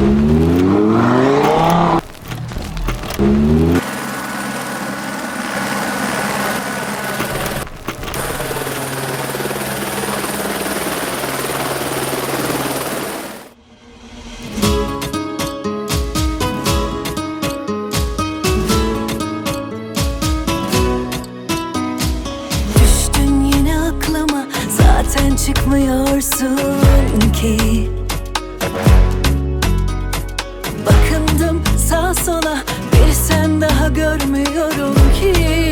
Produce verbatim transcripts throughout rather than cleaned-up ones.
Zaten çıkmıyorsun ki. Bakındım sağa sola, bir sen daha görmüyorum ki.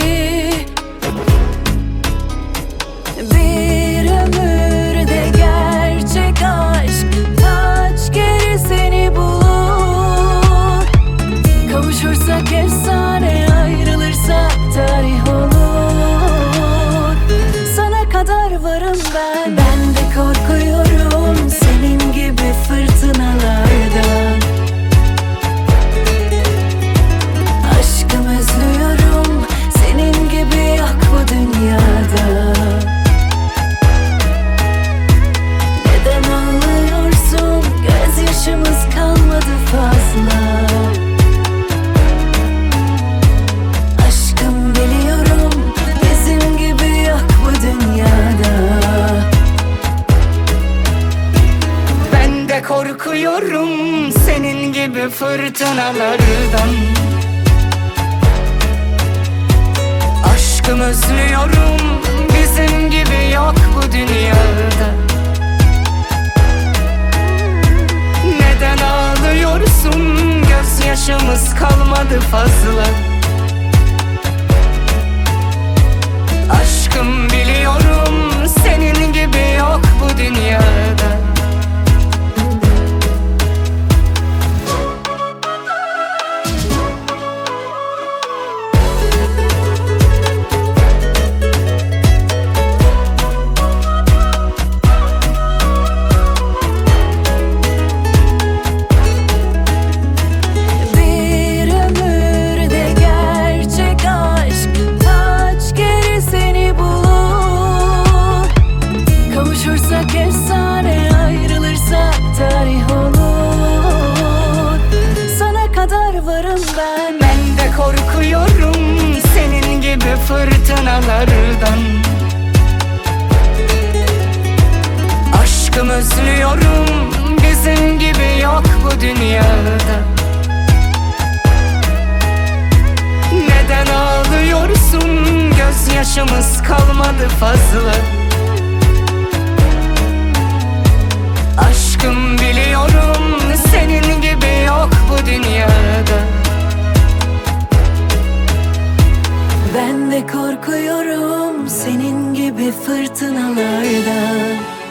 Bir ömürde gerçek aşk kaç kere seni bulur. Kavuşursak efsane, ayrılırsak tarih olur. Sana kadar varım ben. Ben de korkuyorum senin gibi fırtınalardan. Aşkım özlüyorum, senin gibi yok bu dünyada. Neden ağlıyorsun? Gözyaşımız kalmadı fazla. Aşkım biliyorum, bizim gibi yok bu dünyada. Ben de korkuyorum senin gibi fırtınalardan. Aşkım özlüyorum, bizim gibi yok bu dünyada. Neden ağlıyorsun? Gözyaşımız kalmadı fazla. Aşkım biliyorum, senin gibi yok bu dünyada. Efsane, ayrılırsak tarih olur. Sana kadar varım ben. Ben de korkuyorum senin gibi fırtınalardan. Aşkım özlüyorum, bizim gibi yok bu dünyada. Neden ağlıyorsun? Gözyaşımız kalmadı fazla. Aşkım biliyorum, senin gibi yok bu dünyada. Ben de korkuyorum senin gibi fırtınalardan.